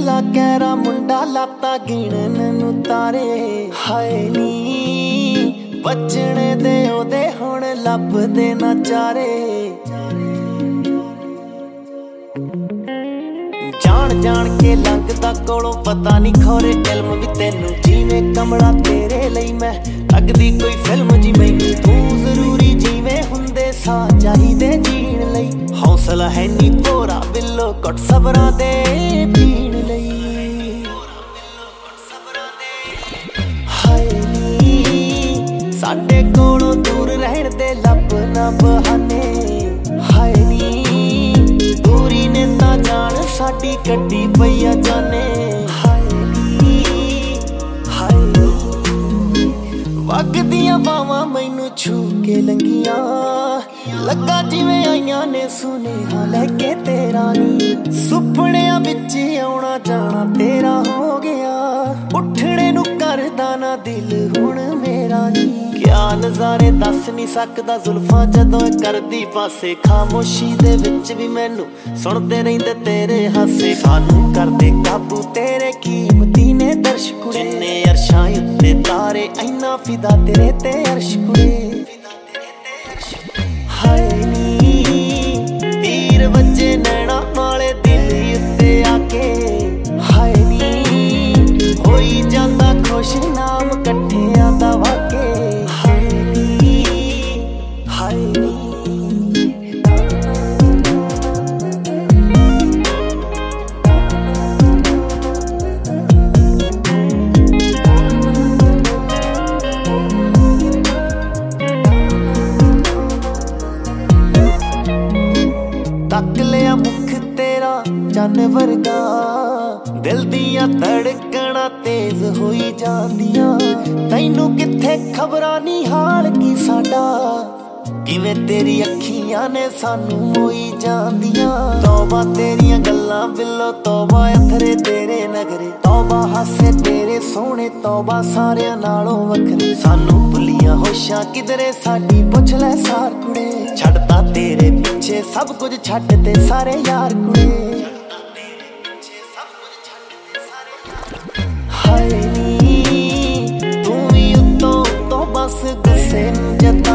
ਕੱਲਾ ਕਹਿਰਾ ਮੁੰਡਾ ਲਾਤਾ ਗਿਣਨ ਨੂੰ ਤਾਰੇ ਹਾਏ ਨੀ ਬਚਣੇ ਦੇ ਉਹਦੇ ਹੁਣ ਲੱਭਦੇ ਨਾ ਚਾਰੇ ਜਾਣ ਜਾਣ ਕੇ ਲੰਘਦਾ ਕੋਲੋਂ ਪਤਾ ਨਹੀਂ ਖੋਰੇ ਇਲਮ ਵੀ ਤੈਨੂੰ ਜਿਵੇਂ ਕਮਲਾ ਤੇਰੇ ਲਈ ਮੈਂ ਲੱਗਦੀ ਕੋਈ ਫਿਲਮ ਜੀ ਮੈਨੂੰ ਤੂੰ ਜ਼ਰੂਰੀ ਜਿਵੇਂ ਹੁੰਦੇ ਸਾਹ ਚਾਹੀਦੇ ਜੀਣ ਲਈ ਹੌਸਲਾ ਹੈ ਨੀ ਭੋਰਾ ਬਿੱਲੋ ਘੁੱਟ ਸਬਰਾਂ ਦੇ ਪੀਣ ਲਈ ਹਾਏ ਨੀ ਸਾਡੇ ਕੋਲੋਂ ਦੂਰ ਰਹਿਣ ਦੇ ਲੱਭ ਨਾ ਬਹਾਨੇ ਹਾਏ ਨੀ ਦੂਰੀ ਨੇ ਤਾਂ ਜਾਣ ਸਾਡੀ ਕੱਢੀ ਪਈਆ ਜਾਨੇ ਹਾਏ ਨੀ ਵਗਦੀਆਂ ਬਾਵਾਂ ਮੈਨੂੰ ਛੂ ਕੇ ਲੰਗੀਆਂ ਲੱਗਾ ਜਿਵੇਂ ਆਈਆਂ ਨੇ ਸੁਨੇਹਾ ਲੈ ਕੇ ਤੇਰਾ ਨੀ ਸੁਪਨਿਆਂ ਵਿੱਚ ਆਉਣਾ ਜਾਣਾ ਤੇਰਾ ਹੋ ਗਿਆ ਉੱਠਣੇ ਨੂੰ ਕਰਦਾ ਨਾ ਦਿਲ ਹੁਣ ਮੇਰਾ ਨੀ ਕਿਆ ਨਜ਼ਾਰੇ ਦੱਸ ਨਹੀਂ ਸਕਦਾ ਜ਼ੁਲਫਾਂ ਜਦੋਂ ਕਰਦੀ ਪਾਸੇ ਖਾਮੋਸ਼ੀ ਦੇ ਵਿੱਚ ਵੀ ਮੈਨੂੰ ਸੁਣਦੇ ਰਹਿੰਦੇ ਤੇਰੇ ਹਾਸੇ ਸਾਨੂੰ ਕਰਦੇ ਕਾਬੂ ਤੇਰੇ ਕੀਮਤੀ ਨੇ ਦਰਸ਼ ਕੁੜੇ ਜਿੰਨੇ ਅਰਸ਼ਾਂ ਉੱਤੇ ਤਾਰੇ ਇੰਨਾ ਫਿਦਾ ਤੇਰੇ ਤੇ ਅਰਸ਼ ਕੁੜੇ ਹਾਏ ਨੀ ਤੀਰ ਵੱਜੇ ਨੈਣਾ ਵਾਲੇ ਦਿਲ ਉੱਤੇ ਆ ਕੇ ਹਾਏ ਨੀ ਹੋਈ ਜਾਂਦਾ ਖੁਸ਼ ਨਾਮ ਇਕੱਠਿਆਂ ਦਾ ਵਾਕੇ ਹਾਏ ਨੀ ਹਾਏ ਨੀ ਤੱਕ ਲਿਆ ਮੁਖ ਤੇਰਾ ਚੰਨ ਵਰਗਾ ਦਿਲ ਦੀਆਂ ਧੜਕਣਾਂ ਤੇਜ਼ ਹੋਈ ਜਾਂਦੀਆਂ ਤੈਨੂੰ ਕਿੱਥੇ ਖਬਰਾਂ ਨਹੀਂ ਹਾਲ ਕੀ ਸਾਡਾ ਕਿਵੇਂ ਤੇਰੀ ਅੱਖੀਆਂ ਨੇ ਸਾਨੂੰ ਮੋਈ ਜਾਂਦੀਆਂ ਤੌਬਾ ਤੇਰੀਆਂ ਗੱਲਾਂ ਬਿੱਲੋ ਤੌਬਾ ਅਥਰੇ ਤੇਰੇ ਨਗਰੇ ਤੌਬਾ ਹਾਸੇ ਤੇਰੇ ਸੋਹਣੇ ਤੌਬਾ ਸਾਰਿਆਂ ਨਾਲੋਂ ਵੱਖਰੇ ਸਾਨੂੰ ਭੁੱਲੀਆਂ ਹੋਸ਼ਾਂ ਕਿਧਰੇ ਸਾਡੀ ਪੁੱਛ ਲੈ ਸਾਰ ਕੁੜੇ ਛੱਡਦਾ ਤੇਰੇ ਪਿੱਛੇ ਸਭ ਕੁਝ ਛੱਡ ਤੇ ਸਾਰੇ ਯਾਰ ਕੁੜੇ ਹਾਏ ਨੀ ਤੂੰ ਵੀ ਉੱਤੋਂ ਬਸ ਗੁੱਸੇ ਨੂੰ ਜਤਾ